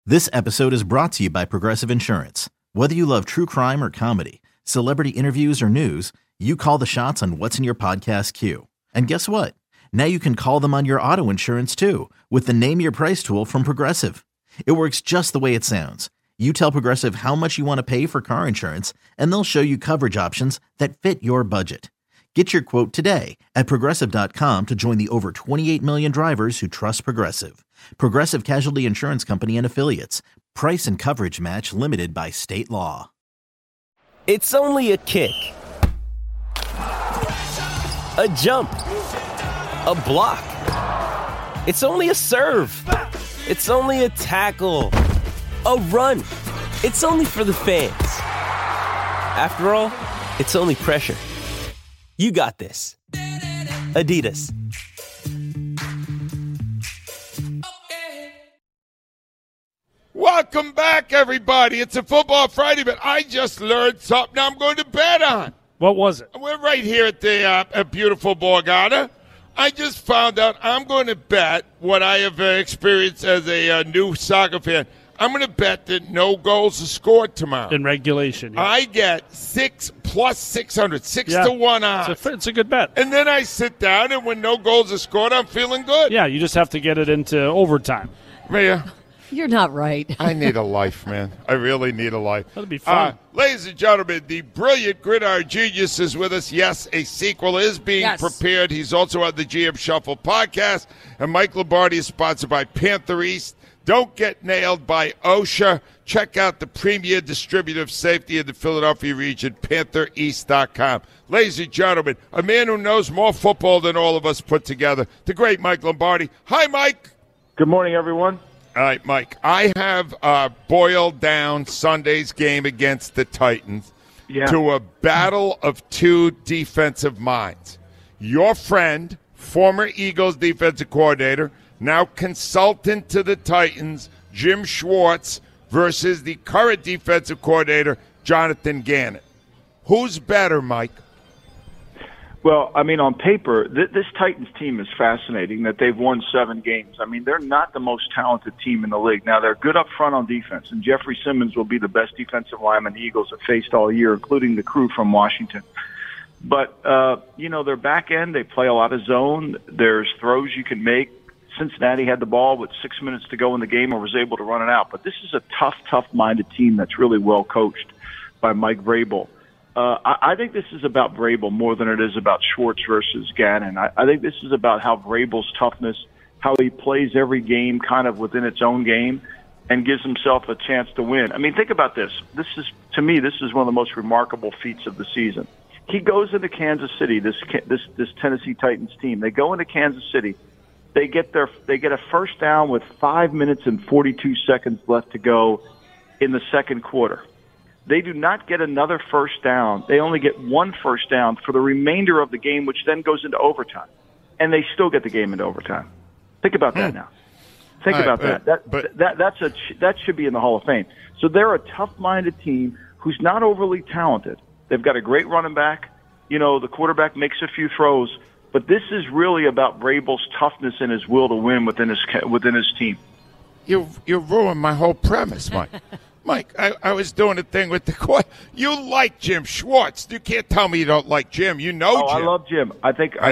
This episode is brought to you by Progressive Insurance. Whether you love true crime or comedy, celebrity interviews or news, you call the shots on what's in your podcast queue. And guess what? Now you can call them on your auto insurance too with the Name Your Price tool from Progressive. It works just the way it sounds. You tell Progressive how much you want to pay for car insurance, and they'll show you coverage options that fit your budget. Get your quote today at Progressive.com to join the over 28 million drivers who trust Progressive. Progressive Casualty Insurance Company and Affiliates. Price and coverage match limited by state law. It's only a kick, a jump, a block. It's only a serve. It's only a tackle, a run. It's only for the fans. After all, it's only pressure. You got this. Adidas. Welcome back, everybody. It's a Football Friday, but I just learned something I'm going to bet on. What was it? We're right here at the at beautiful Borgata. I just found out I'm going to bet what I have experienced as a new soccer fan. I'm going to bet that no goals are scored tomorrow. In regulation. Yeah. I get 6 plus 600, 6 to 1 odds. It's a good bet. And then I sit down, and when no goals are scored, I'm feeling good. Yeah, you just have to get it into overtime. Mia, you're not right. I need a life, man. I really need a life. That'll be fun. Ladies and gentlemen, the brilliant Gridiron Genius is with us. Yes, a sequel is being prepared. He's also on the GM Shuffle podcast. And Mike Lombardi is sponsored by Panther East. Don't get nailed by OSHA. Check out the premier distributor of safety in the Philadelphia region, PantherEast.com. Ladies and gentlemen, a man who knows more football than all of us put together, the great Mike Lombardi. Hi, Mike. Good morning, everyone. All right, Mike, I have boiled down Sunday's game against the Titans to a battle of two defensive minds. Your friend, former Eagles defensive coordinator, now consultant to the Titans, Jim Schwartz, versus the current defensive coordinator, Jonathan Gannon. Who's better, Mike? Well, I mean, on paper, this Titans team is fascinating that they've won 7 games. I mean, they're not the most talented team in the league. Now, they're good up front on defense, and Jeffrey Simmons will be the best defensive lineman the Eagles have faced all year, including the crew from Washington. But, their back end, they play a lot of zone. There's throws you can make. Cincinnati had the ball with 6 minutes to go in the game and was able to run it out. But this is a tough-minded team that's really well coached by Mike Vrabel. I think this is about Vrabel more than it is about Schwartz versus Gannon. I think this is about how Vrabel's toughness, how he plays every game kind of within its own game and gives himself a chance to win. I mean, think about this. To me, this is one of the most remarkable feats of the season. He goes into Kansas City, this Tennessee Titans team. They go into Kansas City. They get a first down with 5 minutes and 42 seconds left to go in the second quarter. They do not get another first down. They only get one first down for the remainder of the game, which then goes into overtime. And they still get the game into overtime. Think about that now. Think about that. That should be in the Hall of Fame. So they're a tough-minded team who's not overly talented. They've got a great running back. The quarterback makes a few throws. But this is really about Vrabel's toughness and his will to win within his team. You ruined my whole premise, Mike. Mike, I was doing a thing with the court. You like Jim Schwartz. You can't tell me you don't like Jim. You know Jim. I love Jim. I think, and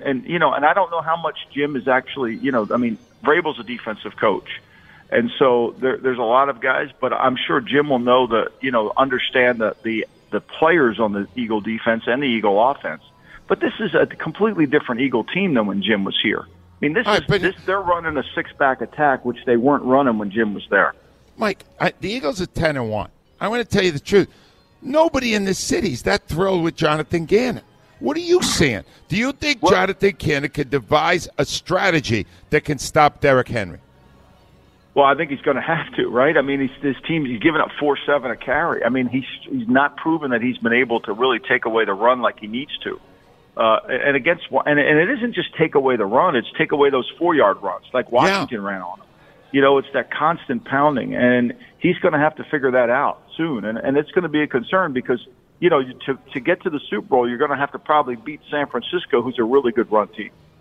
I don't know how much Jim is actually, Vrabel's a defensive coach. And so there's a lot of guys, but I'm sure Jim will know understand the players on the Eagle defense and the Eagle offense. But this is a completely different Eagle team than when Jim was here. I mean, they're running a 6-back attack, which they weren't running when Jim was there. Mike, the Eagles are 10-1. I want to tell you the truth. Nobody in this city is that thrilled with Jonathan Gannon. What are you saying? Do you think Jonathan Gannon could devise a strategy that can stop Derrick Henry? Well, I think he's going to have to, right? I mean, he's giving up 4.7 a carry. I mean, he's not proven that he's been able to really take away the run like he needs to. And it isn't just take away the run; it's take away those 4-yard runs like Washington ran on him. It's that constant pounding, and he's going to have to figure that out soon. And it's going to be a concern because to get to the Super Bowl, you're going to have to probably beat San Francisco, who's a really good run team.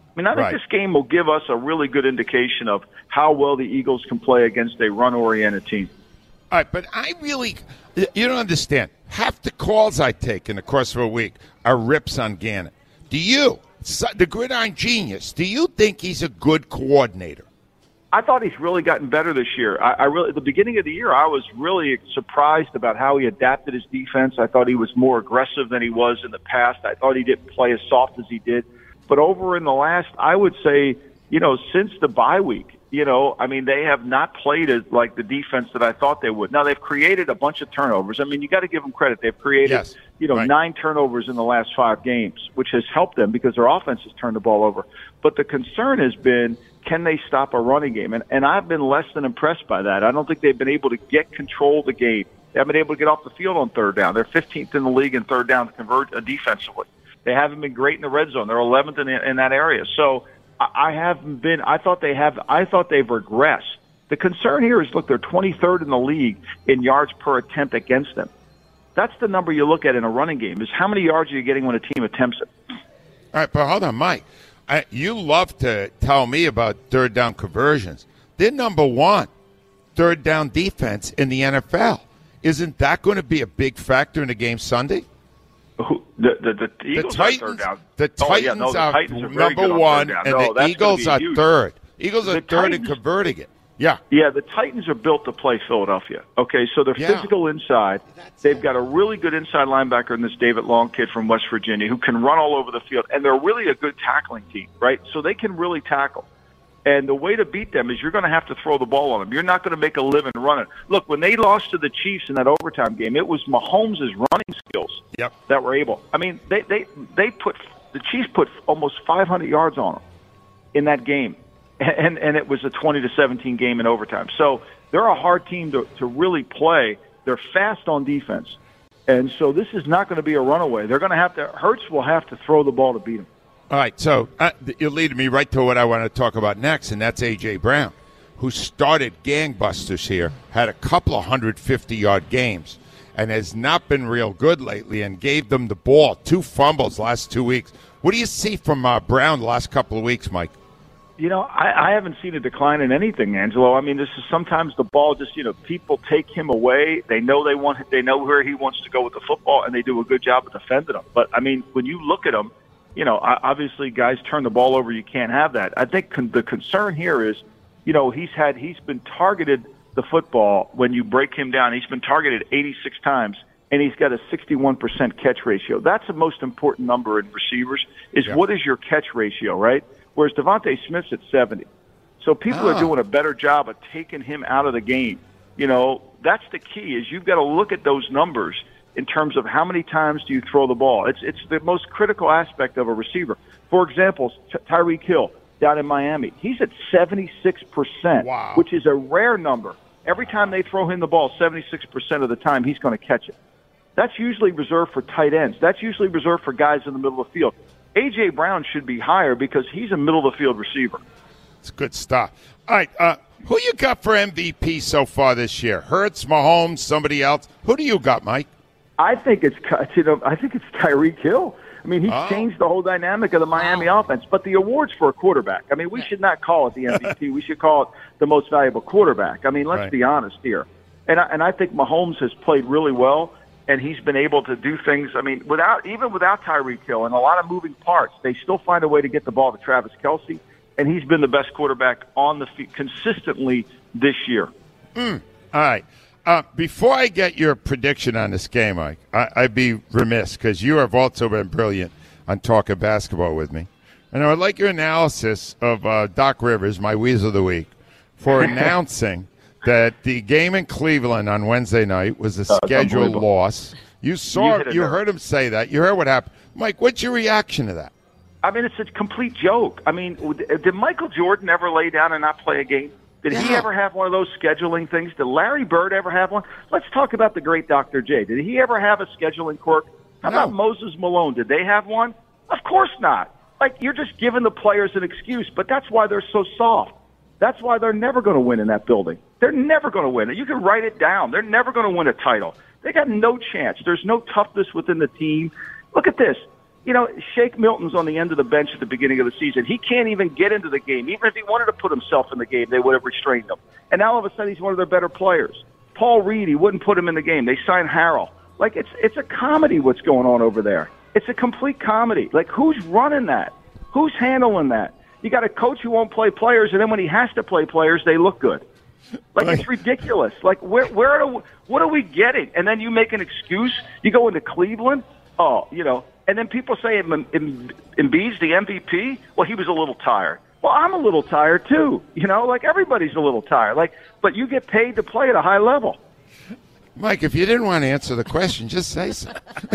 I mean, I think this game will give us a really good indication of how well the Eagles can play against a run-oriented team. All right, but you don't understand. Half the calls I take in the course of a week are rips on Gannon. Do you, the Gridiron Genius, do you think he's a good coordinator? I thought he's really gotten better this year. I really, at the beginning of the year, I was really surprised about how he adapted his defense. I thought he was more aggressive than he was in the past. I thought he didn't play as soft as he did. But over in the last, I would say, since the bye week, they have not played as like the defense that I thought they would. Now, they've created a bunch of turnovers. I mean, you got to give them credit. They've created, 9 turnovers in the last 5 games, which has helped them because their offense has turned the ball over. But the concern has been, can they stop a running game? And I've been less than impressed by that. I don't think they've been able to get control of the game. They haven't been able to get off the field on third down. They're 15th in the league in third down to convert defensively. They haven't been great in the red zone. They're 11th in that area. So I thought they've regressed. The concern here is, look, they're 23rd in the league in yards per attempt against them. That's the number you look at in a running game, is how many yards are you getting when a team attempts it. All right, but hold on, Mike. You love to tell me about third down conversions. They're number 1 third down defense in the NFL. Isn't that going to be a big factor in the game Sunday? The Eagles Titans, are third down. The Titans are number 1, and the Eagles are third. Eagles are third in converting it. Yeah. Yeah, the Titans are built to play Philadelphia. Okay, so they're physical inside. They've got a really good inside linebacker in this David Long kid from West Virginia who can run all over the field, and they're really a good tackling team, right? So they can really tackle. And the way to beat them is you're going to have to throw the ball on them. You're not going to make a living running. Look, when they lost to the Chiefs in that overtime game, it was Mahomes' running skills that were able. I mean, the Chiefs put almost 500 yards on them in that game. And it was a 20-17 game in overtime. So they're a hard team to really play. They're fast on defense. And so this is not going to be a runaway. They're going to have to – Hurts will have to throw the ball to beat them. All right, so you're leading me right to what I want to talk about next, and that's A.J. Brown, who started gangbusters here, had a couple of 150-yard games, and has not been real good lately and gave them the ball. 2 fumbles last 2 weeks. What do you see from Brown the last couple of weeks, Mike? I haven't seen a decline in anything, Angelo. I mean, this is sometimes the ball just, people take him away. They know they know where he wants to go with the football, and they do a good job of defending him. But, I mean, when you look at him, obviously guys turn the ball over. You can't have that. I think the concern here is, he's been targeted the football when you break him down. He's been targeted 86 times, and he's got a 61% catch ratio. That's the most important number in receivers is what is your catch ratio, right? Whereas Devontae Smith's at 70. So people are doing a better job of taking him out of the game. That's the key is you've got to look at those numbers in terms of how many times do you throw the ball. It's the most critical aspect of a receiver. For example, Tyreek Hill down in Miami, he's at 76%, which is a rare number. Every time they throw him the ball, 76% of the time he's going to catch it. That's usually reserved for tight ends. That's usually reserved for guys in the middle of the field. A.J. Brown should be higher because he's a middle-of-the-field receiver. It's good stuff. All right, who you got for MVP so far this year? Hurts, Mahomes, somebody else? Who do you got, Mike? I think it's Tyreek Hill. I mean, he's changed the whole dynamic of the Miami offense. But the award's for a quarterback. I mean, we should not call it the MVP. We should call it the most valuable quarterback. I mean, let's be honest here. And I think Mahomes has played really well. And he's been able to do things. I mean, without Tyreek Hill and a lot of moving parts, they still find a way to get the ball to Travis Kelce, and he's been the best quarterback on the field consistently this year. All right. Before I get your prediction on this game, Mike, I'd be remiss because you have also been brilliant on talking basketball with me. And I would like your analysis of Doc Rivers, my Weasel of the Week, for announcing that the game in Cleveland on Wednesday night was a scheduled loss. You heard him say that. You heard what happened. Mike, what's your reaction to that? I mean, it's a complete joke. I mean, did Michael Jordan ever lay down and not play a game? Did he ever have one of those scheduling things? Did Larry Bird ever have one? Let's talk about the great Dr. J. Did he ever have a scheduling quirk? How about Moses Malone? Did they have one? Of course not. Like, you're just giving the players an excuse, but that's why they're so soft. That's why they're never going to win in that building. They're never going to win. You can write it down. They're never going to win a title. They got no chance. There's no toughness within the team. Look at this. Shake Milton's on the end of the bench at the beginning of the season. He can't even get into the game. Even if he wanted to put himself in the game, they would have restrained him. And now all of a sudden he's one of their better players. Paul Reed, he wouldn't put him in the game. They signed Harrell. Like, it's a comedy what's going on over there. It's a complete comedy. Like, who's running that? Who's handling that? You got a coach who won't play players, and then when he has to play players, they look good. Like, it's ridiculous. Like, what are we getting? And then you make an excuse. You go into Cleveland. And then people say Embiid's the MVP. Well, he was a little tired. Well, I'm a little tired too. Like everybody's a little tired. But you get paid to play at a high level. Mike, if you didn't want to answer the question, just say so.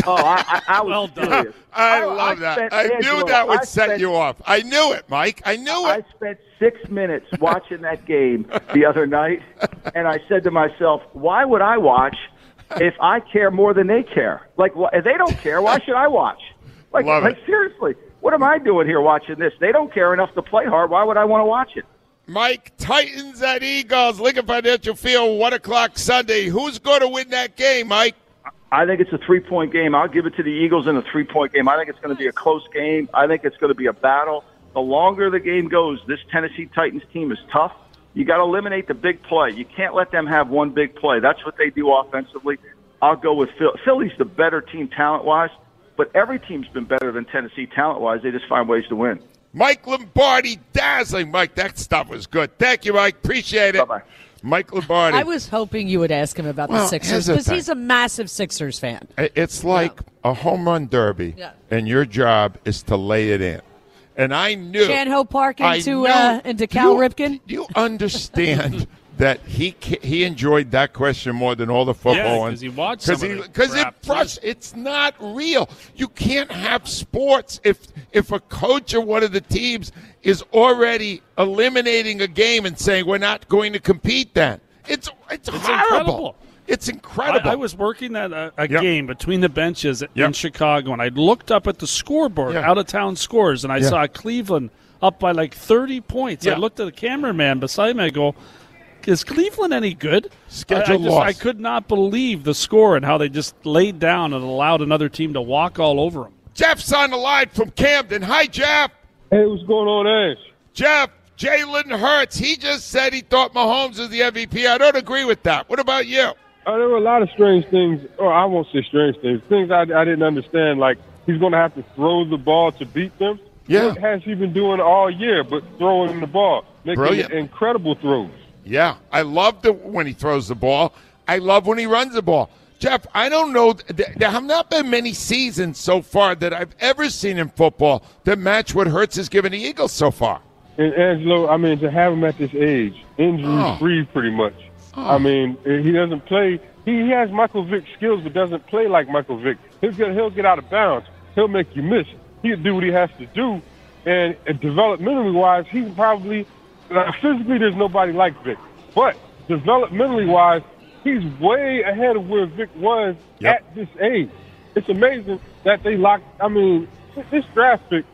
I was well done. I love that. I knew that would set you off. I knew it, Mike. I knew it. I spent 6 minutes watching that game the other night, and I said to myself, why would I watch if I care more than they care? Like, if they don't care, why should I watch? Like seriously, what am I doing here watching this? They don't care enough to play hard. Why would I want to watch it? Mike, Titans at Eagles, Lincoln Financial Field, 1 o'clock Sunday. Who's going to win that game, Mike? I think it's a 3-point game. I'll give it to the Eagles in a 3-point game. I think it's going to be a close game. I think it's going to be a battle. The longer the game goes, this Tennessee Titans team is tough. You got to eliminate the big play. You can't let them have one big play. That's what they do offensively. I'll go with Philly. Philly's the better team talent-wise, but every team's been better than Tennessee talent-wise. They just find ways to win. Mike Lombardi, dazzling. Mike, that stuff was good. Thank you, Mike. Appreciate it. Bye-bye. Mike Lombardi. I was hoping you would ask him about the Sixers because he's a massive Sixers fan. It's like a home run derby, and your job is to lay it in. And I knew. Chan-Ho Park into Cal Ripken? Do you understand that he enjoyed that question more than all the football ones? Because he watched some of it. Because it's not real. You can't have sports if a coach of one of the teams is already eliminating a game and saying we're not going to compete then. It's horrible. Incredible. It's incredible. I was working at a game between the benches in Chicago, and I looked up at the scoreboard, out-of-town scores, and I saw Cleveland up by like 30 points. I looked at the cameraman beside me, I go, is Cleveland any good? Schedule loss. I could not believe the score and how they just laid down and allowed another team to walk all over them. Jeff's on the line from Camden. Hi, Jeff. Hey, what's going on, Ash? Jeff, Jalen Hurts, he just said he thought Mahomes was the MVP. I don't agree with that. What about you? There were a lot of strange things, or I won't say strange things I didn't understand, like he's going to have to throw the ball to beat them. Yeah. What has he been doing all year but throwing the ball, making incredible throws? Yeah, I love when he throws the ball. I love when he runs the ball. Jeff, I don't know. There have not been many seasons so far that I've ever seen in football that match what Hurts has given the Eagles so far. And Angelo, I mean, to have him at this age, injury-free pretty much. I mean, he doesn't play. He has Michael Vick skills, but doesn't play like Michael Vick. He'll get out of bounds. He'll make you miss. He'll do what he has to do. And developmentally-wise, he's probably physically there's nobody like Vick. But developmentally-wise, he's way ahead of where Vick was at this age. It's amazing that they locked. I mean, this draft pick,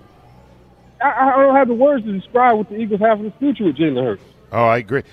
I don't have the words to describe what the Eagles have in the future with Jalen Hurts. Oh, I agree.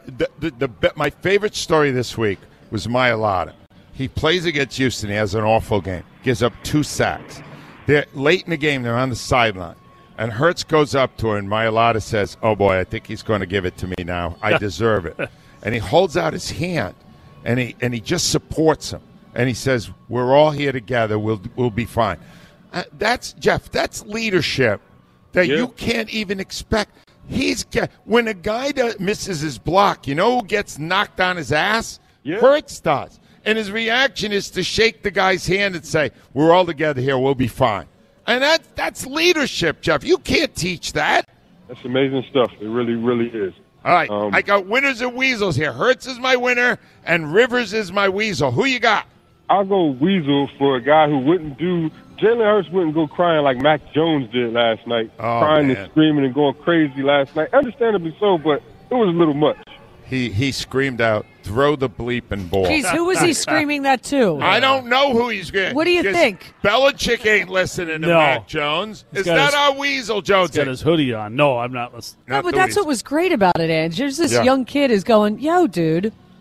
My favorite story this week was Mailata. He plays against Houston. He has an awful game. Gives up 2 sacks. They're late in the game. They're on the sideline. And Hurts goes up to her, and Mailata says, oh, boy, I think he's going to give it to me now. I deserve it. And he holds out his hand, and he just supports him. And he says, we're all here together. We'll be fine. That's leadership that you can't even expect. When a guy misses his block, you know who gets knocked on his ass? Yeah. Hurts does. And his reaction is to shake the guy's hand and say, we're all together here, we'll be fine. And that's leadership, Jeff. You can't teach that. That's amazing stuff. It really, really is. All right, I got winners and weasels here. Hurts is my winner, and Rivers is my weasel. Who you got? I'll go weasel for a guy who wouldn't do – Jalen Hurts wouldn't go crying like Mac Jones did last night, crying and screaming and going crazy last night. Understandably so, but it was a little much. He screamed out, throw the bleeping ball. Jeez, who was he screaming that to? I don't know who he's screaming. What do you think? Belichick ain't listening to Mac Jones. Is that our weasel, Jones? He's got his hoodie on. No, I'm not listening. No, but that's what was great about it, Ange. There's this young kid is going, yo, dude,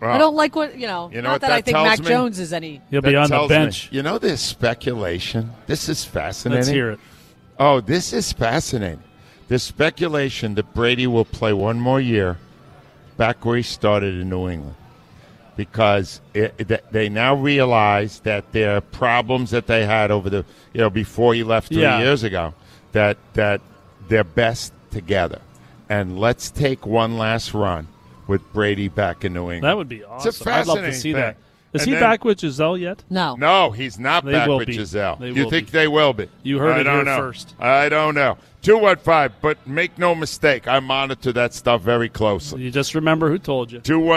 I don't like what, not that I think Mac Jones is any. He'll be on the bench. There's speculation. This is fascinating. Let's hear it. Oh, this is fascinating. There's speculation that Brady will play one more year back where he started in New England, because they now realize that their problems that they had over the before he left 3 years ago, that they're best together, and let's take one last run with Brady back in New England. That would be awesome. It's a fascinating I'd love to see thing. that. Is he back with Giselle yet? No, he's not back with Giselle. You think they will be? You heard it here first. I don't know. 215, but make no mistake, I monitor that stuff very closely. You just remember who told you.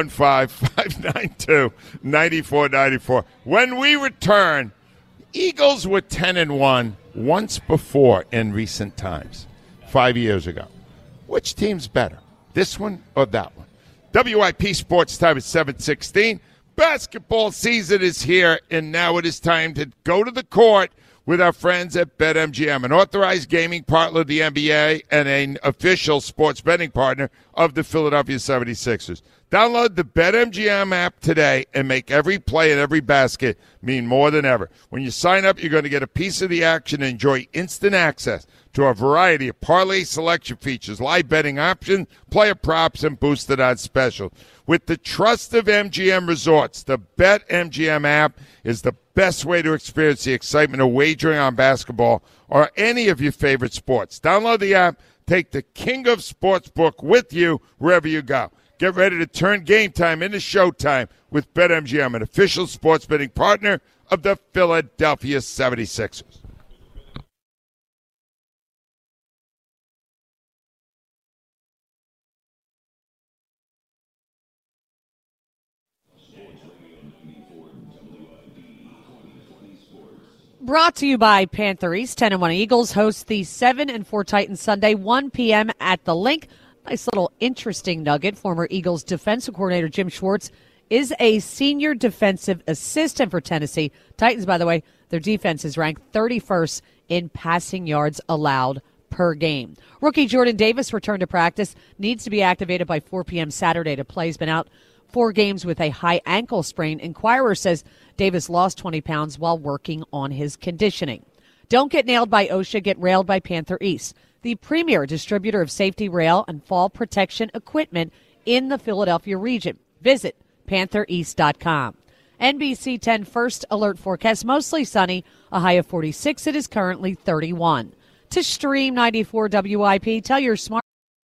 215-592-9494. When we return, Eagles were 10-1 once before in recent times, 5 years ago. Which team's better, this one or that one? WIP Sports Time is 7:16. Basketball season is here, and now it is time to go to the court with our friends at BetMGM, an authorized gaming partner of the NBA and an official sports betting partner of the Philadelphia 76ers. Download the BetMGM app today and make every play and every basket mean more than ever. When you sign up, you're going to get a piece of the action and enjoy instant access to a variety of parlay selection features, live betting options, player props, and boosted odds specials. With the trust of MGM Resorts, the BetMGM app is the best way to experience the excitement of wagering on basketball or any of your favorite sports. Download the app, take the king of sportsbook with you wherever you go. Get ready to turn game time into showtime with BetMGM, an official sports betting partner of the Philadelphia 76ers. Brought to you by Panther East. 10-1 Eagles host the 7-4 Titans Sunday, 1 p.m. at the Link. Nice little interesting nugget. Former Eagles defensive coordinator Jim Schwartz is a senior defensive assistant for Tennessee. Titans, by the way, their defense is ranked 31st in passing yards allowed per game. Rookie Jordan Davis returned to practice, needs to be activated by 4 p.m. Saturday to play. He's been out 4 games with a high ankle sprain. Inquirer says Davis lost 20 pounds while working on his conditioning. Don't get nailed by OSHA, get railed by Panther East, the premier distributor of safety rail and fall protection equipment in the Philadelphia region. Visit PantherEast.com. NBC 10 first alert forecast, mostly sunny, a high of 46. It is currently 31. To stream 94 WIP, tell your smart.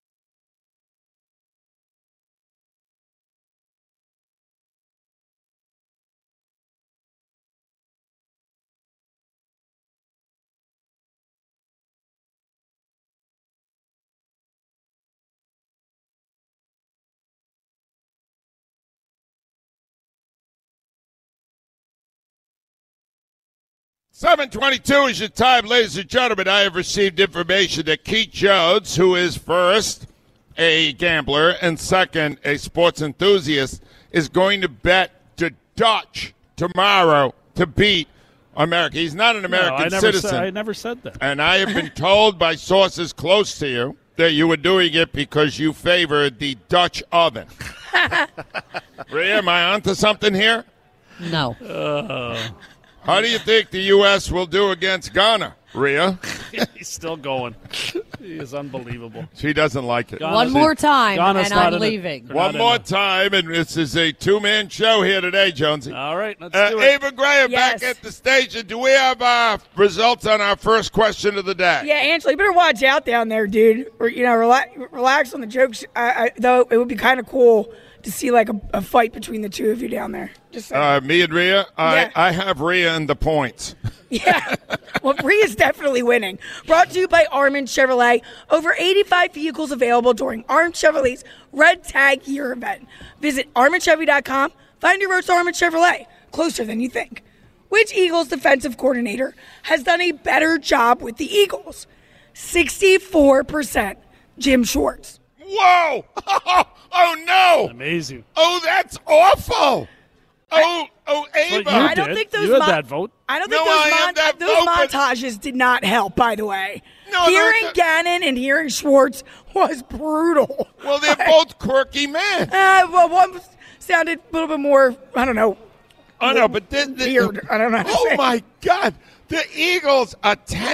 $7:22 is your time, ladies and gentlemen. I have received information that Keith Jones, who is first a gambler and second a sports enthusiast, is going to bet the Dutch tomorrow to beat America. He's not an American citizen. I never said that. And I have been told by sources close to you that you were doing it because you favored the Dutch oven. Rhea, am I onto something here? No. How do you think the U.S. will do against Ghana, Rhea? He's still going. He is unbelievable. She doesn't like it. One more time, and I'm leaving. One more time, and this is a two-man show here today, Jonesy. All right, let's do it. Ava Graham back at the station. Do we have results on our first question of the day? Yeah, Angela, you better watch out down there, dude. Or, relax on the jokes. Though it would be kind of cool to see like a fight between the two of you down there. Just me and Rhea? I have Rhea in the points. Yeah. Well, Rhea's definitely winning. Brought to you by Armin Chevrolet. Over 85 vehicles available during Armin Chevrolet's Red Tag Year event. Visit ArminChevy.com. Find your roads to Armin Chevrolet. Closer than you think. Which Eagles defensive coordinator has done a better job with the Eagles? 64%. Jim Schwartz. Whoa! Oh, no! Amazing. Oh, that's awful! Oh, Ava. I don't think those had that vote. I don't think those montages did not help, by the way. No, hearing Gannon and hearing Schwartz was brutal. Well, they're both quirky men. Well, one sounded a little bit more, I don't know. Oh, no, but weird. I don't know. Oh, my God. The Eagles are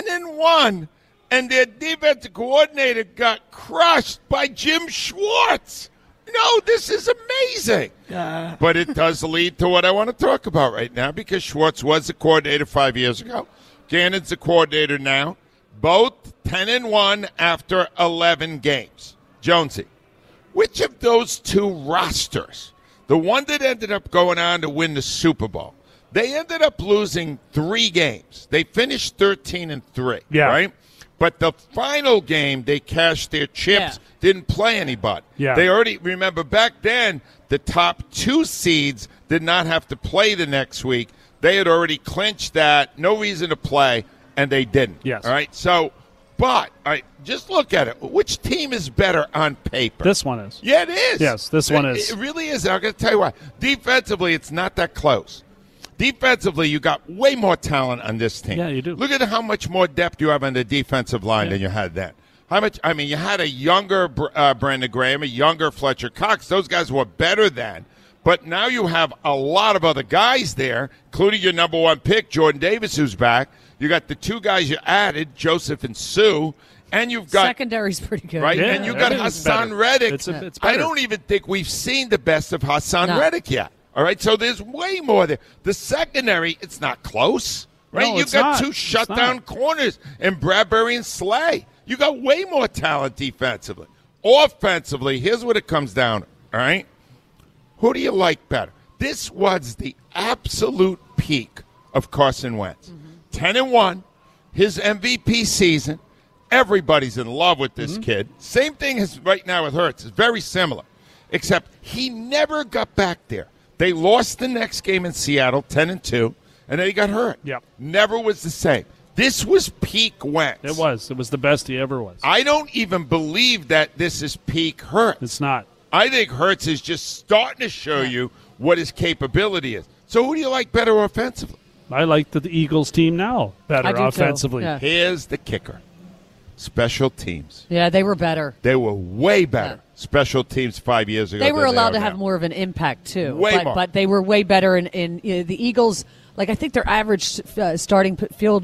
10-1, and their defensive coordinator got crushed by Jim Schwartz. No, this is amazing. But it does lead to what I want to talk about right now, because Schwartz was the coordinator 5 years ago. Gannon's the coordinator now. Both 10-1 after 11 games. Jonesy, which of those two rosters, the one that ended up going on to win the Super Bowl, they ended up losing 3 games. They finished 13-3, right? But the final game, they cashed their chips, didn't play anybody. Yeah. They already, remember, back then, the top 2 seeds did not have to play the next week. They had already clinched that, no reason to play, and they didn't. Yes. All right, so, but, all right, just look at it. Which team is better on paper? This one is. Yeah, it is. Yes, this one is. It really is. I'm going to tell you why. Defensively, it's not that close. Defensively, you got way more talent on this team. Yeah, you do. Look at how much more depth you have on the defensive line than you had then. How much? I mean, you had a younger Brandon Graham, a younger Fletcher Cox. Those guys were better then. But now you have a lot of other guys there, including your number 1 pick, Jordan Davis, who's back. You got the 2 guys you added, Joseph and Sue. And you've got secondary's pretty good, right? Yeah, and you got Hassan Reddick. It's I don't even think we've seen the best of Hassan Reddick yet. All right, so there's way more there. The secondary, it's not close, right? No, You've got 2 shutdown corners in Bradbury and Slay. You got way more talent defensively. Offensively, here's what it comes down to. All right, who do you like better? This was the absolute peak of Carson Wentz. 10-1, his MVP season. Everybody's in love with this kid. Same thing as right now with Hurts. It's very similar, except he never got back there. They lost the next game in Seattle, 10-2, and then he got hurt. Yep. Never was the same. This was peak Wentz. It was. It was the best he ever was. I don't even believe that this is peak Hurts. It's not. I think Hurts is just starting to show you what his capability is. So who do you like better offensively? I like the Eagles team now better offensively. Yeah. Here's the kicker. Special teams. Yeah, they were better. They were way better. Special teams 5 years ago. They were allowed to have more of an impact, too. Way more. But they were way better in the Eagles. Like, I think their average starting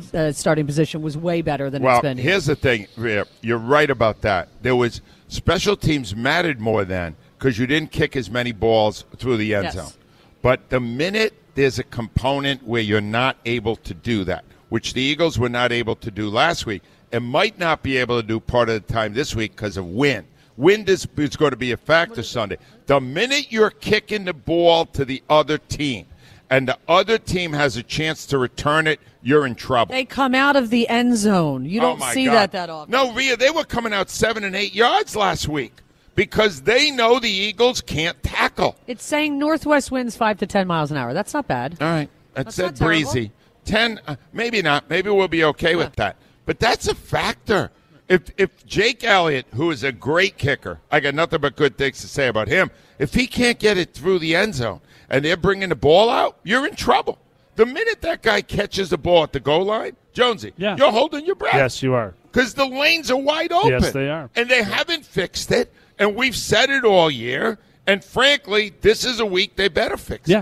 position was way better than it's been. Well, here's the thing. You're right about that. There was special teams mattered more then because you didn't kick as many balls through the end zone. But the minute there's a component where you're not able to do that, which the Eagles were not able to do last week, and might not be able to do part of the time this week because of wind. Wind is going to be a factor Sunday. The minute you're kicking the ball to the other team and the other team has a chance to return it, you're in trouble. They come out of the end zone. You don't see that often. No, Rhea, they were coming out 7 and 8 yards last week because they know the Eagles can't tackle. It's saying northwest winds 5 to 10 miles an hour. That's not bad. All right. That's not breezy. 10, maybe not. Maybe we'll be okay with that. But that's a factor. If Jake Elliott, who is a great kicker, I got nothing but good things to say about him, if he can't get it through the end zone and they're bringing the ball out, you're in trouble. The minute that guy catches the ball at the goal line, Jonesy, you're holding your breath. Yes, you are. Because the lanes are wide open. Yes, they are. And they haven't fixed it, and we've said it all year, and frankly, this is a week they better fix it. Yeah.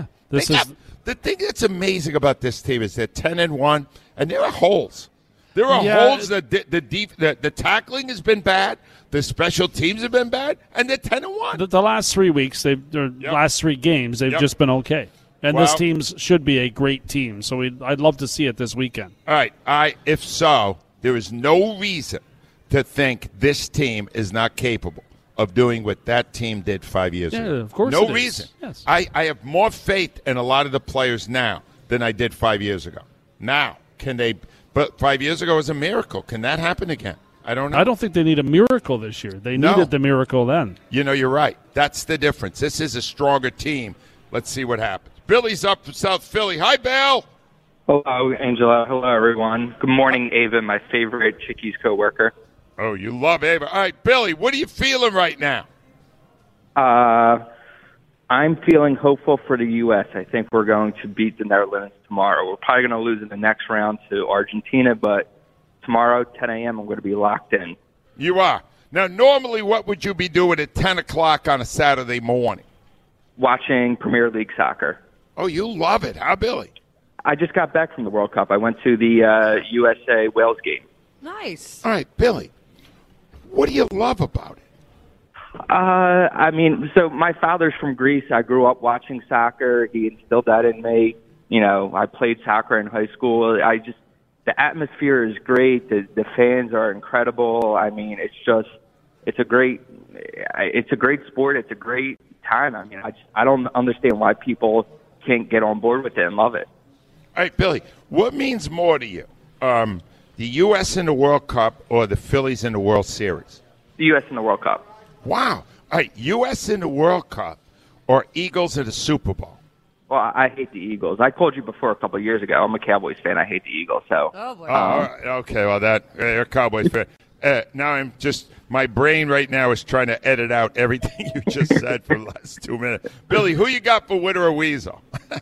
The thing that's amazing about this team is they're 10-1, and there are holes. There are holes. The tackling has been bad. The special teams have been bad, and they're 10-1. The last 3 weeks, last 3 games, they've just been okay. And this team should be a great team. So I'd love to see it this weekend. All right. If so, there is no reason to think this team is not capable of doing what that team did 5 years ago. Of course. No reason. Yes. I have more faith in a lot of the players now than I did 5 years ago. Now, can they? But 5 years ago was a miracle. Can that happen again? I don't know. I don't think they need a miracle this year. They needed the miracle then. You know, you're right. That's the difference. This is a stronger team. Let's see what happens. Billy's up from South Philly. Hi, Bill. Hello, Angela. Hello, everyone. Good morning, Ava, my favorite Chickies coworker. Oh, you love Ava. All right, Billy, what are you feeling right now? I'm feeling hopeful for the U.S. I think we're going to beat the Netherlands tomorrow. We're probably going to lose in the next round to Argentina, but tomorrow, 10 a.m., I'm going to be locked in. You are. Now, normally, what would you be doing at 10 o'clock on a Saturday morning? watching Premier League soccer. Oh, you love it, huh, Billy? I just got back from the World Cup. I went to the USA-Wales game. Nice. All right, Billy, what do you love about it? I mean, so my father's from Greece. I grew up watching soccer. He instilled that in me. You know, I played soccer in high school. The atmosphere is great. The fans are incredible. I mean, it's a great sport. It's a great time. I mean, I don't understand why people can't get on board with it and love it. All right, Billy, what means more to you, the U.S. in the World Cup or the Phillies in the World Series? The U.S. in the World Cup. Wow. All right, U.S. in the World Cup or Eagles in the Super Bowl? Well, I hate the Eagles. I told you before a couple of years ago. I'm a Cowboys fan. I hate the Eagles. So. Oh boy. Okay. Well, you're a Cowboys fan. Now my brain right now is trying to edit out everything you just said for the last 2 minutes. Billy, who you got for winner or weasel?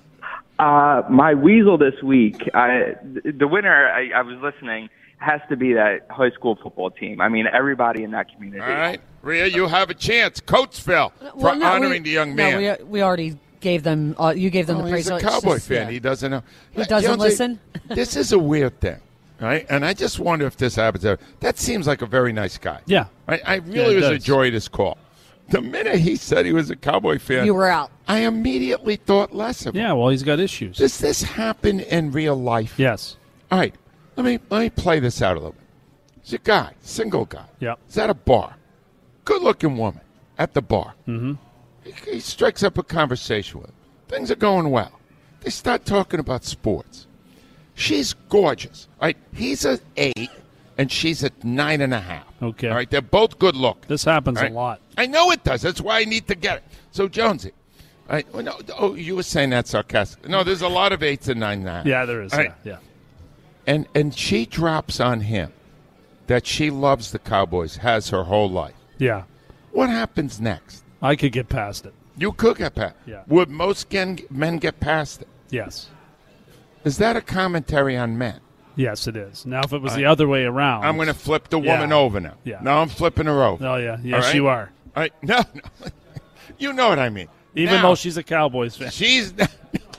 My weasel this week, the winner, I was listening, has to be that high school football team. I mean, everybody in that community. All right. Rhea, you have a chance. Coatesville for honoring the young man. No, we already gave them. You gave them the praise. He's a Cowboy fan. Yeah. He doesn't know. He doesn't listen. This is a weird thing, right? And I just wonder if this happens. That seems like a very nice guy. Yeah. I really was enjoying his call. The minute he said he was a Cowboy fan, you were out. I immediately thought less of him. Yeah, well, he's got issues. Does this happen in real life? Yes. All right. Let me play this out a little bit. It's a guy, single guy. Yep. He's at a bar. Good-looking woman at the bar. Mm-hmm. He strikes up a conversation with her. Things are going well. They start talking about sports. She's gorgeous. All right. He's an 8, and she's at 9.5. Okay. All right. They're both good looking. This happens right? a lot. I know it does. That's why I need to get it. So, Jonesy. All right. Well, no, you were saying that sarcastic. No, there's a lot of 8s and 9.5. Yeah, there is. Right. Yeah. And she drops on him that she loves the Cowboys, has her whole life. Yeah. What happens next? I could get past it. You could get past it. Yeah. Would most men get past it? Yes. Is that a commentary on men? Yes, it is. Now, if it was the other way around. I'm going to flip the woman over now. Yeah. Now I'm flipping her over. Oh, yeah. Yes, you are. All right. No. You know what I mean. Even though she's a Cowboys fan. She's –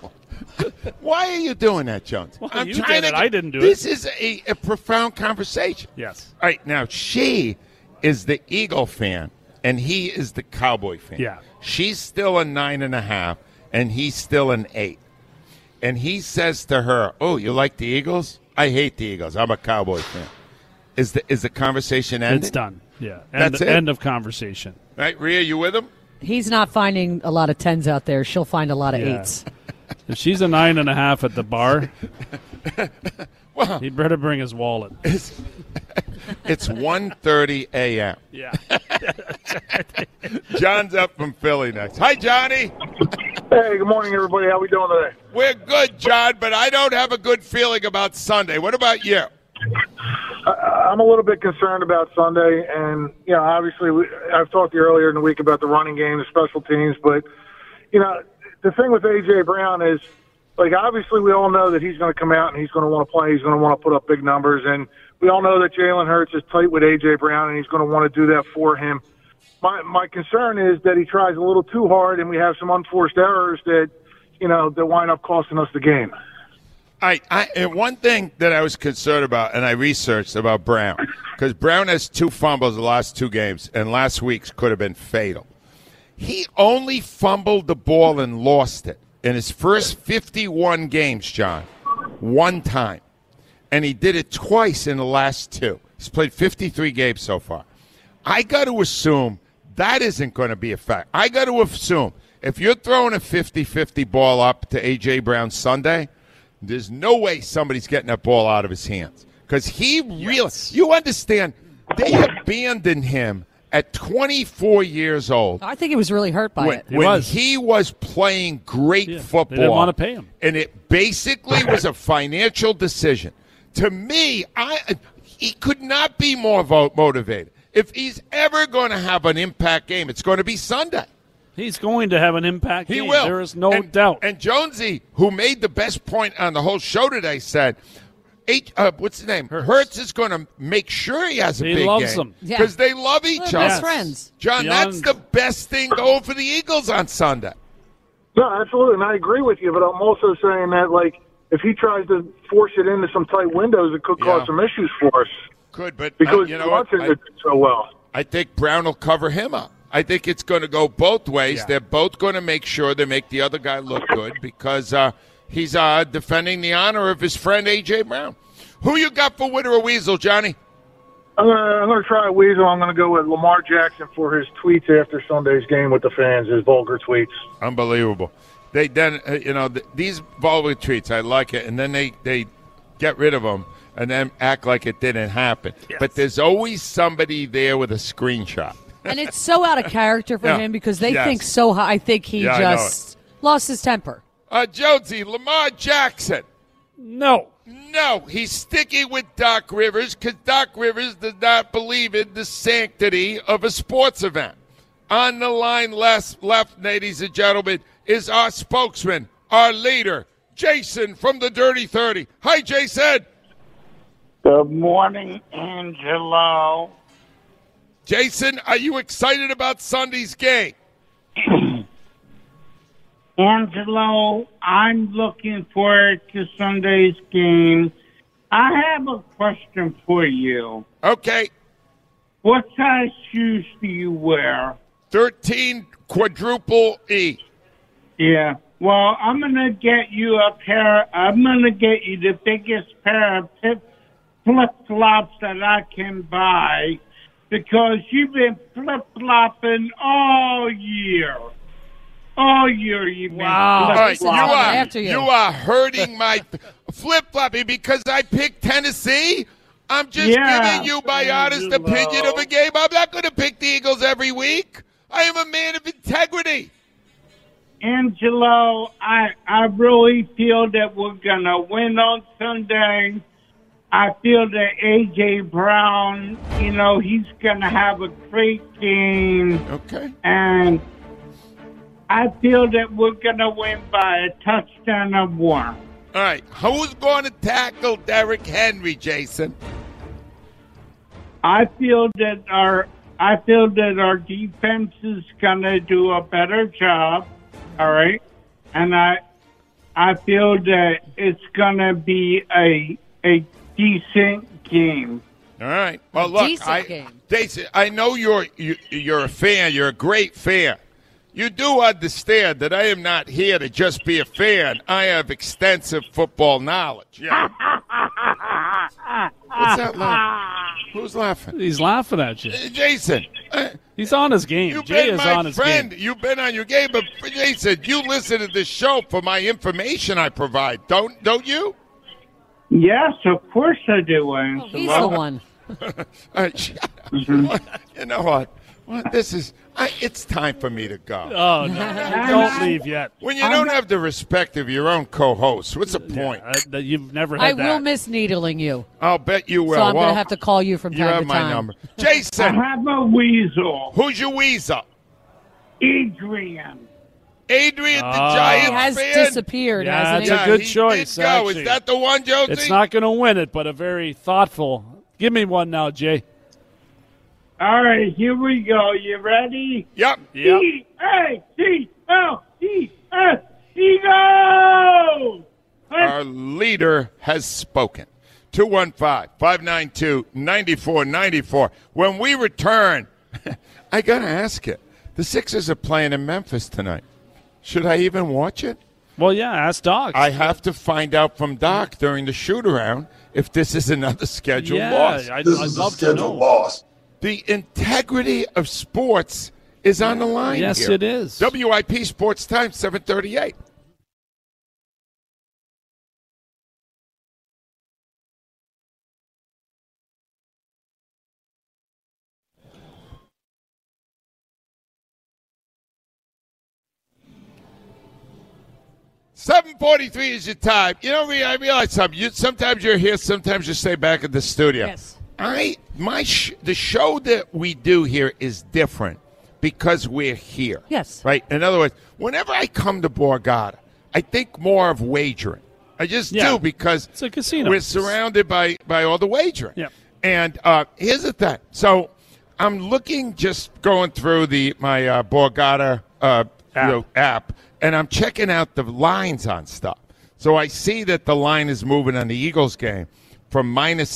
why are you doing that, Jones? Well, you did it. I didn't do this it. This is a profound conversation. Yes. All right. Now, she is the Eagle fan, and he is the Cowboy fan. Yeah. She's still a 9.5, and he's still an 8. And he says to her, "Oh, you like the Eagles? I hate the Eagles. I'm a Cowboy fan." Is the conversation ended? It's done. Yeah. That's it? End of conversation. Right, Rhea, you with him? He's not finding a lot of 10s out there. She'll find a lot of 8s. If she's a 9.5 at the bar, well, he'd better bring his wallet. It's 1:30 a.m. Yeah. John's up from Philly next. Hi, Johnny. Hey, good morning, everybody. How we doing today? We're good, John, but I don't have a good feeling about Sunday. What about you? I'm a little bit concerned about Sunday, and obviously I've talked to you earlier in the week about the running game, the special teams, but the thing with A.J. Brown is, obviously we all know that he's going to come out and he's going to want to play. He's going to want to put up big numbers, and we all know that Jalen Hurts is tight with A.J. Brown, and he's going to want to do that for him. My concern is that he tries a little too hard, and we have some unforced errors that wind up costing us the game. And one thing that I was concerned about, and I researched about Brown, because Brown has 2 fumbles the last 2 games, and last week's could have been fatal. He only fumbled the ball and lost it in his first 51 games, John, 1 time. And he did it twice in the last 2. He's played 53 games so far. I got to assume that isn't going to be a fact. I got to assume if you're throwing a 50-50 ball up to A.J. Brown Sunday, there's no way somebody's getting that ball out of his hands. Because he really – you understand, they abandoned him at 24 years old. I think he was really hurt by it. When he was playing great football. They didn't want to pay him. And it basically was a financial decision. To me, he could not be more motivated. If he's ever going to have an impact game, it's going to be Sunday. He's going to have an impact game. He will. There is no doubt. And Jonesy, who made the best point on the whole show today, said, what's his name? Hurts is going to make sure he has a big game. He loves them. Because they love each other. Best friends. John, that's the best thing going for the Eagles on Sunday. No, absolutely, and I agree with you, but I'm also saying that, like, if he tries to force it into some tight windows, it could cause some issues for us. Could, but because you know what? Johnson did so well. I think Brown will cover him up. I think it's going to go both ways. Yeah. They're both going to make sure they make the other guy look good because he's defending the honor of his friend A.J. Brown. Who you got for winner or weasel, Johnny? I'm gonna try a weasel. I'm gonna go with Lamar Jackson for his tweets after Sunday's game with the fans. His vulgar tweets. Unbelievable. They then these vulgar tweets. I like it, and then they get rid of them and then act like it didn't happen. Yes. But there's always somebody there with a screenshot. And it's so out of character for him because they think so high. I think he just lost his temper. Jonesy, Lamar Jackson. No, he's sticking with Doc Rivers because Doc Rivers does not believe in the sanctity of a sports event. On the line left, ladies and gentlemen, is our spokesman, our leader, Jason from the Dirty 30. Hi, Jason. Good morning, Angelo. Jason, are you excited about Sunday's game? Angelo, I'm looking forward to Sunday's game. I have a question for you. Okay. What size shoes do you wear? 13 quadruple E. Yeah. Well, I'm going to get you the biggest pair of flip-flops that I can buy because you've been flip-flopping all year. All year you've been flip-flopping. You are hurting my flip-flopping because I picked Tennessee? I'm just giving you my honest opinion of a game. I'm not going to pick the Eagles every week. I am a man of integrity. Angelo, I really feel that we're going to win on Sunday. I feel that A.J. Brown, he's going to have a great game. Okay. And I feel that we're going to win by a touchdown of one. All right. Who's going to tackle Derrick Henry, Jason? I feel that our defense is going to do a better job. All right. And I feel that it's going to be a decent game. All right. Well, look, Jason, I know you're a fan. You're a great fan. You do understand that I am not here to just be a fan. I have extensive football knowledge. Yeah. What's that laugh? Who's laughing? He's laughing at you. Jason. He's on his game. Jay is on his game. You've been on your game, but Jason, you listen to this show for my information I provide. Don't you? Yes, of course I do. He's the one. You know what? Well, this is. It's time for me to go. Oh, no. Don't leave yet. When you don't have the respect of your own co-host, what's the point? You've never had that. I will miss needling you. I'll bet you will. So I'm going to have to call you from time to time. You have my number. Jason. I have a weasel. Who's your weasel? Adrian, the Giants He has fan? disappeared, hasn't he? That's a good choice, actually. Is that the one, Josie? It's not going to win it, but a very thoughtful. Give me one now, Jay. All right, here we go. You ready? Yep. E-A-G-L-E-S, Eagles! Our leader has spoken. 215-592-9494. When we return, I got to ask you, the Sixers are playing in Memphis tonight. Should I even watch it? Well, yeah, ask Doc. I have to find out from Doc during the shoot-around if this is another scheduled loss. I'd love to know. The integrity of sports is on the line here. Yes, it is. WIP Sports Time, 738. $7:43 is your time. I realize something. Sometimes you're here, sometimes you stay back at the studio. Yes. The show that we do here is different because we're here. Yes. Right? In other words, whenever I come to Borgata, I think more of wagering. I just do because it's a casino. We're surrounded by all the wagering. Yeah. And here's the thing. So I'm looking, just going through my Borgata app, and I'm checking out the lines on stuff. So I see that the line is moving on the Eagles game from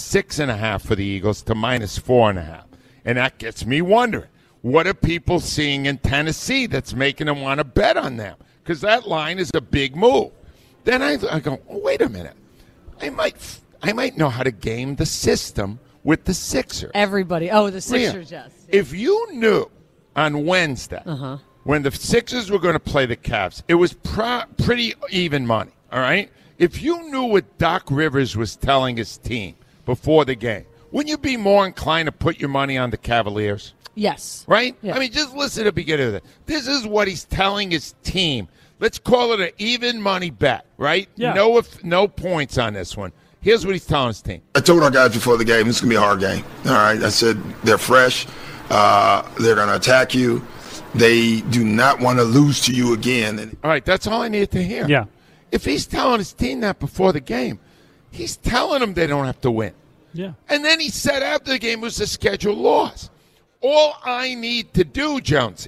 -6.5 for the Eagles to -4.5. And that gets me wondering, what are people seeing in Tennessee that's making them want to bet on them? Because that line is a big move. Then I go, oh, wait a minute. I might know how to game the system with the Sixers. Everybody. Oh, the Sixers, yes. If you knew on Wednesday when the Sixers were going to play the Cavs, it was pretty even money, all right? If you knew what Doc Rivers was telling his team before the game, wouldn't you be more inclined to put your money on the Cavaliers? Yes. Right? Yeah. I mean, just listen to the beginning of it. This is what he's telling his team. Let's call it an even money bet, right? Yeah. No points on this one. Here's what he's telling his team. I told our guys before the game, this is going to be a hard game. All right? I said they're fresh. They're going to attack you. They do not want to lose to you again. All right, that's all I needed to hear. Yeah. If he's telling his team that before the game, he's telling them they don't have to win. Yeah. And then he said after the game it was a scheduled loss. All I need to do, Jonesy,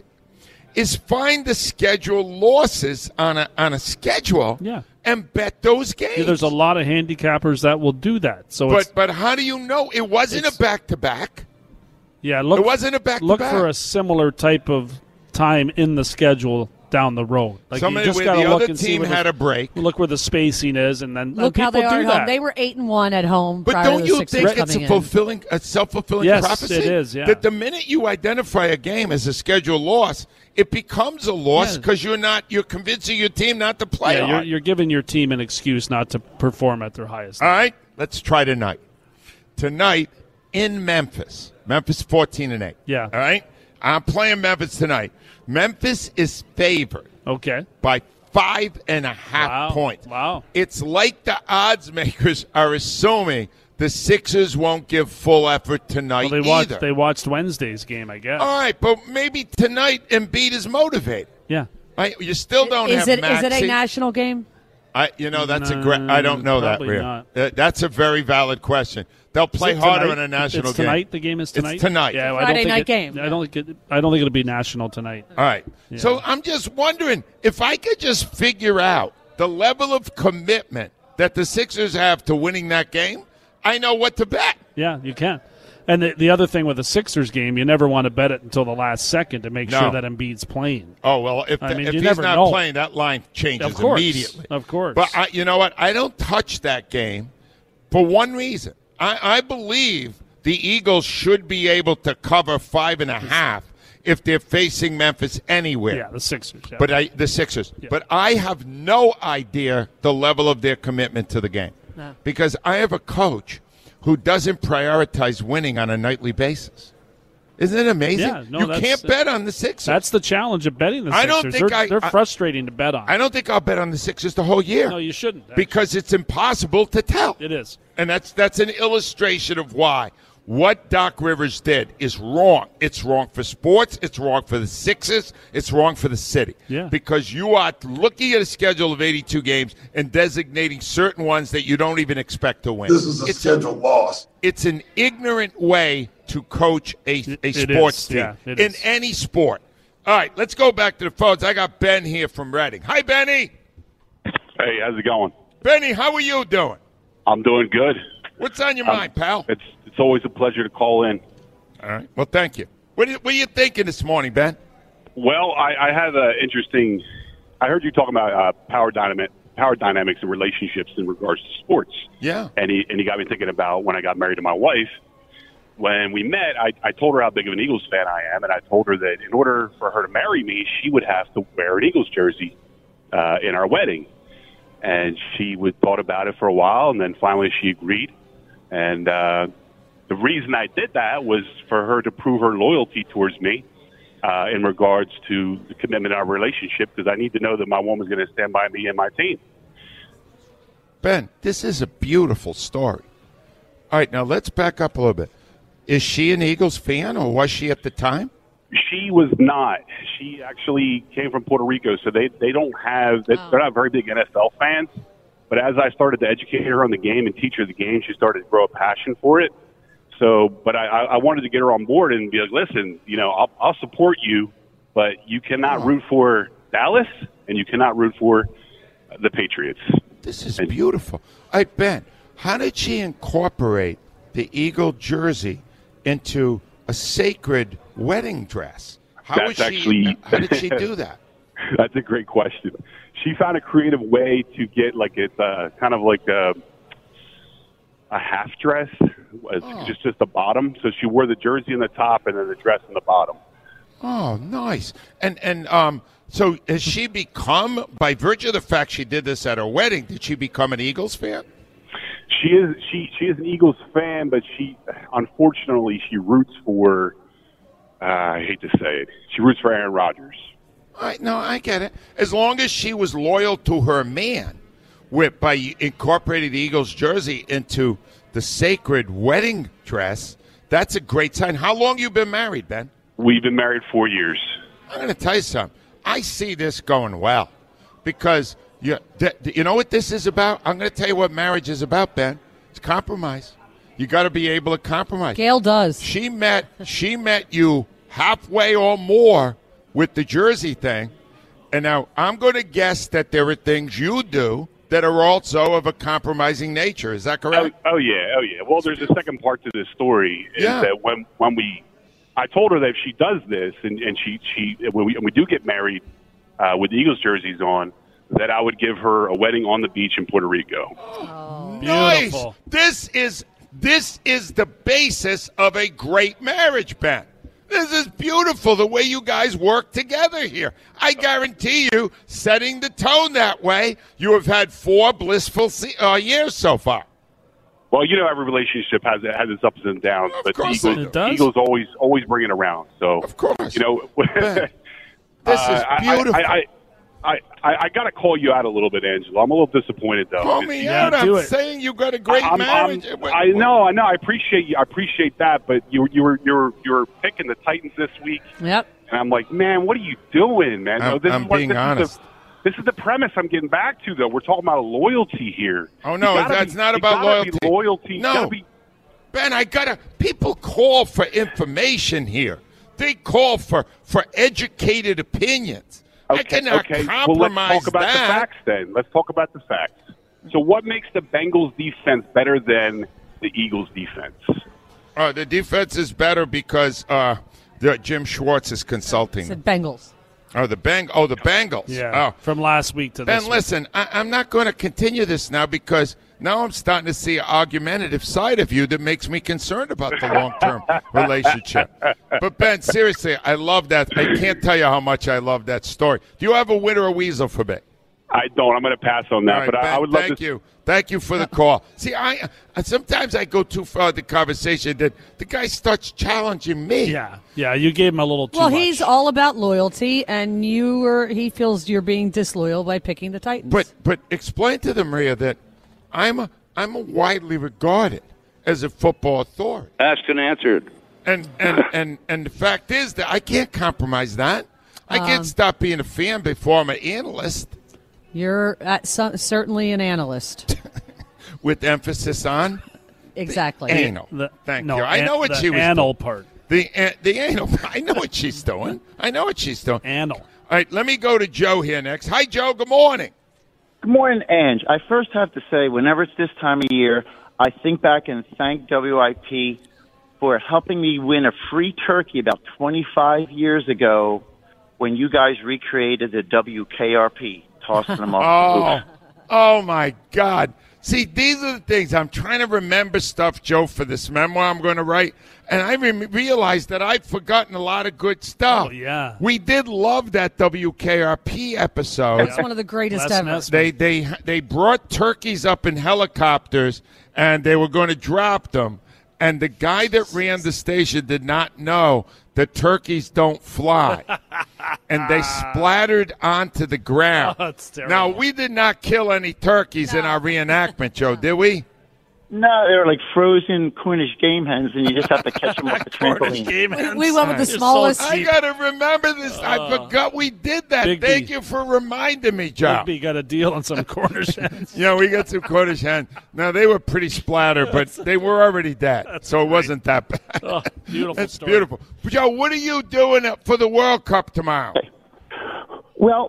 is find the scheduled losses on a schedule and bet those games. Yeah, there's a lot of handicappers that will do that. So, but how do you know it wasn't a back-to-back? Yeah, it wasn't a back-to-back. Look for a similar type of time in the schedule down the road. Like somebody you just where the look other and team had a break. Look where the spacing is, and then look how they are at home. They were 8-1 at home. But don't you think it's a self-fulfilling prophecy? Yes, it is. Yeah. That the minute you identify a game as a scheduled loss, it becomes a loss because you're convincing your team not to play. Yeah, you're giving your team an excuse not to perform at their highest. All right, let's try tonight. Tonight in Memphis. Memphis 14-8. Yeah. All right, I'm playing Memphis tonight. Memphis is favored. Okay. By 5.5 points. Wow. It's like the odds makers are assuming the Sixers won't give full effort tonight either. They watched Wednesday's game, I guess. All right, but maybe tonight Embiid is motivated. Yeah. Right? You still don't have Maxey. Is it a national game? That's I don't know that, Rhea. That's a very valid question. They'll play harder in a national it's game. Tonight? The game is tonight? It's tonight. Yeah, Friday night game. I don't think it'll be national tonight. All right. Yeah. So I'm just wondering if I could just figure out the level of commitment that the Sixers have to winning that game, I know what to bet. Yeah, you can. And the other thing with the Sixers game, you never want to bet it until the last second to make sure that Embiid's playing. Oh, well, if he's not playing, that line changes immediately. Of course. But you know what? I don't touch that game for one reason. I believe the Eagles should be able to cover 5.5 if they're facing Memphis anywhere. Yeah, the Sixers. Yeah. But the Sixers. Yeah. But I have no idea the level of their commitment to the game. No. Because I have a coach who doesn't prioritize winning on a nightly basis. Isn't it amazing? Yeah, no, you can't bet on the Sixers. That's the challenge of betting the Sixers. I don't think they're frustrating to bet on. I don't think I'll bet on the Sixers the whole year. No, you shouldn't. Actually. Because it's impossible to tell. It is. And that's an illustration of why what Doc Rivers did is wrong. It's wrong for sports. It's wrong for the Sixers. It's wrong for the city. Yeah. Because you are looking at a schedule of 82 games and designating certain ones that you don't even expect to win. This is a scheduled loss. It's an ignorant way to coach a sports team in any sport. All right, let's go back to the phones. I got Ben here from Reading. Hi, Benny. Hey, how's it going? Benny, how are you doing? I'm doing good. What's on your mind, pal? It's always a pleasure to call in. All right. Well, thank you. What are you thinking this morning, Ben? Well, I have an interesting. I heard you talking about power dynamics and relationships in regards to sports. Yeah. And he got me thinking about when I got married to my wife. When we met, I told her how big of an Eagles fan I am, and I told her that in order for her to marry me, she would have to wear an Eagles jersey in our wedding. And she thought about it for a while, and then finally she agreed. And the reason I did that was for her to prove her loyalty towards me in regards to the commitment in our relationship, because I need to know that my woman's going to stand by me and my team. Ben, this is a beautiful story. All right, now let's back up a little bit. Is she an Eagles fan, or was she at the time? She was not. She actually came from Puerto Rico, so they don't have – they're not very big NFL fans. But as I started to educate her on the game and teach her the game, she started to grow a passion for it. So, but I wanted to get her on board and be like, listen, I'll support you, but you cannot root for Dallas. and you cannot root for the Patriots. This is beautiful. Hey, Ben, how did she incorporate the Eagle jersey into a sacred wedding dress? How did she do that? That's a great question. She found a creative way to get it's kind of like a half dress, just the bottom. So she wore the jersey on the top and then the dress on the bottom. Oh, nice. And so has she become, by virtue of the fact she did this at her wedding, did she become an Eagles fan? She is an Eagles fan, but unfortunately she roots for I hate to say it, she roots for Aaron Rodgers. No, I get it. As long as she was loyal to her man by incorporating the Eagles jersey into the sacred wedding dress, that's a great sign. How long you been married, Ben? We've been married 4 years. I'm going to tell you something. I see this going well because you know what this is about? I'm going to tell you what marriage is about, Ben. It's compromise. You got to be able to compromise. Gail does. She met you halfway or more with the jersey thing, and now I'm going to guess that there are things you do that are also of a compromising nature. Is that correct? Oh yeah. Well, there's a second part to this story. Is that when I told her that if she does this, and when we do get married with the Eagles jerseys on, that I would give her a wedding on the beach in Puerto Rico. Oh, nice. This is the basis of a great marriage, Ben. This is beautiful, the way you guys work together here. I guarantee you, setting the tone that way, you have had 4 blissful years so far. Well, every relationship has its ups and downs, but the Eagles always bring it around. So, of course, this is beautiful. I got to call you out a little bit, Angelo. I'm a little disappointed, though. Call me out. I'm saying you got a great marriage. I know. I appreciate you. I appreciate that, but you were picking the Titans this week. Yep. And I'm like, man, what are you doing, man? I'm being honest. This is the premise I'm getting back to, though. We're talking about loyalty here. Oh, no, that's not about loyalty. No, Ben, people call for information here. They call for educated opinions. I cannot compromise well, let's talk about that. The facts, then. Let's talk about the facts. So what makes the Bengals defense better than the Eagles defense? The defense is better because Jim Schwartz is consulting. The Bengals. The Bengals. Yeah, from last week to this week. Ben, listen, I'm not going to continue this now because now I'm starting to see an argumentative side of you that makes me concerned about the long-term relationship. But, Ben, seriously, I love that. I can't tell you how much I love that story. Do you have a winner or weasel for me? I don't. I'm going to pass on that. Right, but Ben, I would love thank you. Thank you for the call. See, I sometimes I go too far in the conversation that the guy starts challenging me. Yeah, you gave him a little too much. Well, he's all about loyalty, and he feels you're being disloyal by picking the Titans. But explain to them, Maria, that I'm widely regarded as a football authority. Asked and answered. And the fact is that I can't compromise that. I can't stop being a fan before I'm an analyst. You're certainly an analyst. With emphasis on? Exactly. Anal. Thank you. I know what she was anal doing. part. The anal. I know what she's doing. Anal. All right, let me go to Joe here next. Hi, Joe. Good morning. Good morning, Ange. I first have to say, whenever it's this time of year, I think back and thank WIP for helping me win a free turkey about 25 years ago when you guys recreated the WKRP. Tossing them off the roof. Oh, my God. See, these are the things. I'm trying to remember stuff, Joe, for this memoir I'm going to write, and I realized that I've forgotten a lot of good stuff. Oh, yeah. We did love that WKRP episode. It's one of the greatest ever. They brought turkeys up in helicopters, and they were going to drop them, and the guy that ran the station did not know that turkeys don't fly. And they splattered onto the ground. Oh, that's terrible. Now, we did not kill any turkeys in our reenactment, Joe, did we? No, they were like frozen Cornish game hens, and you just have to catch them off the trampoline. We went with the smallest. I got to remember this. I forgot we did that. Thank you for reminding me, Joe. Big B got a deal on some Cornish hens. We got some Cornish hens. Now, they were pretty splattered, but they were already dead, so it wasn't that bad. Oh, beautiful That's story. beautiful. Joe, what are you doing for the World Cup tomorrow? Well,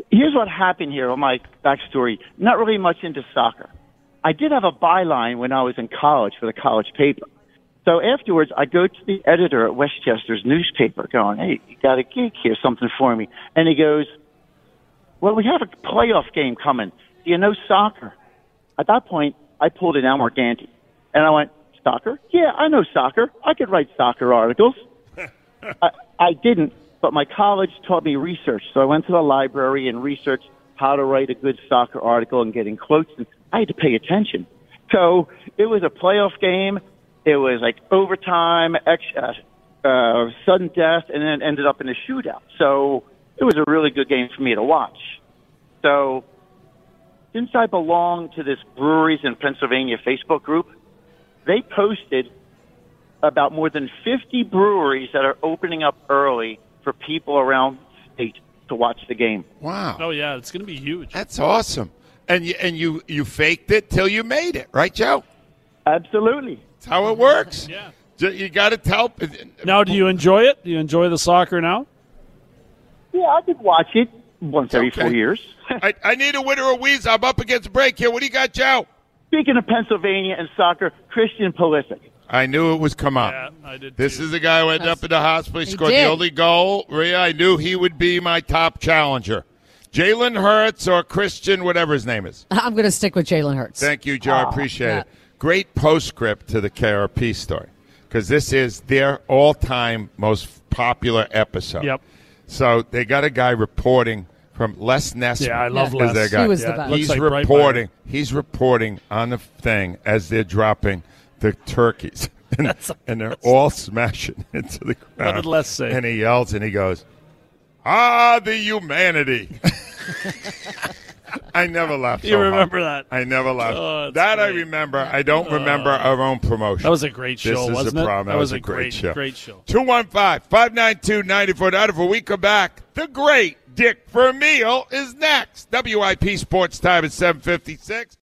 here's what happened here on my backstory. Not really much into soccer. I did have a byline when I was in college for the college paper. So afterwards, I go to the editor at Westchester's newspaper going, hey, you got a gig here, something for me. And he goes, well, we have a playoff game coming. Do you know soccer? At that point, I pulled an Al Morganti. And I went, soccer? Yeah, I know soccer. I could write soccer articles. I didn't, but my college taught me research. So I went to the library and researched how to write a good soccer article and getting quotes. And I had to pay attention. So it was a playoff game. It was like overtime, sudden death, and then ended up in a shootout. So it was a really good game for me to watch. So since I belong to this Breweries in Pennsylvania Facebook group, they posted about more than 50 breweries that are opening up early for people around the state to watch the game. Wow. Oh, yeah, it's going to be huge. That's awesome. And you faked it till you made it, right, Joe? Absolutely. That's how it works. Yeah. You got to tell. Now, do you enjoy it? Do you enjoy the soccer now? Yeah, I could watch it once every 4 years. I need a winner or wheeze. I'm up against a break here. What do you got, Joe? Speaking of Pennsylvania and soccer, Christian Pulisic. I knew it was come up. Yeah, I did This too. is the guy who ended up in the hospital. He scored the only goal. Rhea, I knew he would be my top challenger. Jalen Hurts or Christian, whatever his name is. I'm going to stick with Jalen Hurts. Thank you, Joe. I appreciate it. Great postscript to the KRP story because this is their all-time most popular episode. Yep. So they got a guy reporting from Les Nessman. Yeah, I love Les. Their guy. He was the best. He's Looks like reporting. He's reporting on the thing as they're dropping the turkeys, and they're all smashing into the ground. What did Les say? And he yells and he goes, "Ah, the humanity!" I never laughed. You remember hard. that? I never laughed. Oh, that great. I remember. I don't remember our own promotion. That was a great show, this wasn't is the it? problem. That was a great show. Great show. 215-592-9490. When we come back, the great Dick Vermeil is next. WIP Sports Time at 7:56.